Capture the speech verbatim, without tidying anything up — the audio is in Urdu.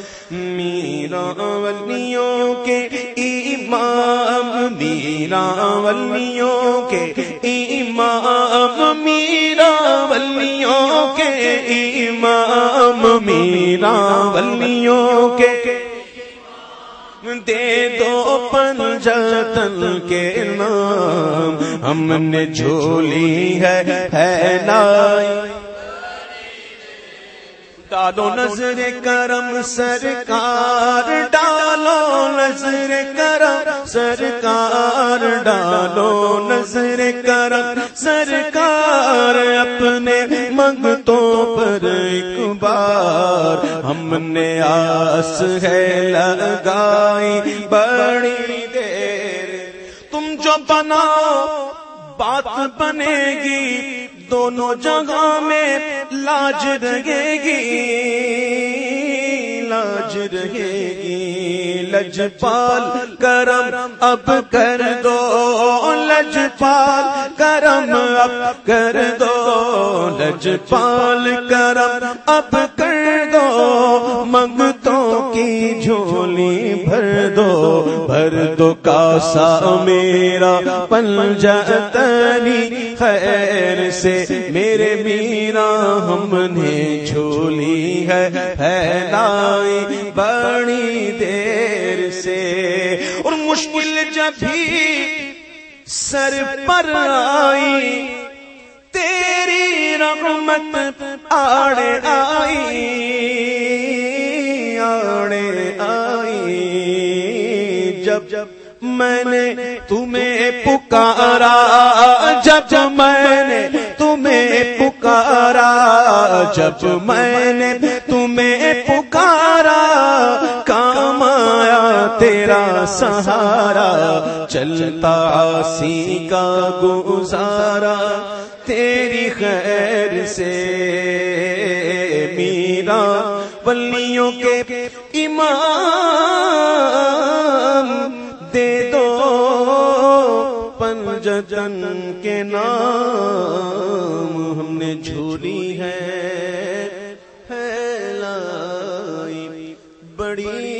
میرا ولیوں کے امام، میرا ولیوں کے امام، میرا ولیوں کے امام، میرا ولیوں کے دے دو پنجتن کے نام، ہم نے جھولی ہے ہے لائی، ڈالو نظر کرم سرکار، ڈالو نظر کرم سرکار، ڈالو نظر کرم سرکار، اپنے منگتوں پر ایک بار، ہم نے آس ہے لگائی بڑی دیر، تم جو بناؤ بات بنے گی، دونوں جگہ میں لاج رہے گی، لاج رہے گی، لجپال کرم اب کر دو، لجپال کرم اب کر دو، لجپال کرم اب کر دو، منگتوں کی جھولی بھر دو، بھر دو کاسا میرا پنجتنی خیر سے، میرے میرا ہم نے جھولی ہے ہے لائی بڑی دیر سے، اور مشکل جب بھی سر پر آئی، تیری رحمت آڑے آئی، آڑے آئی، جب جب میں نے تمہیں پکارا، جب میں نے تمہیں پکارا، جب میں نے تمہیں پکارا، کام آیا تیرا سہارا، چلتا آسی کا گزارا تیری خیر سے، میرا ولیوں کے امام، دے دو پنجتن کے نام، ہم نے جھولی ہے ہے لائی بڑی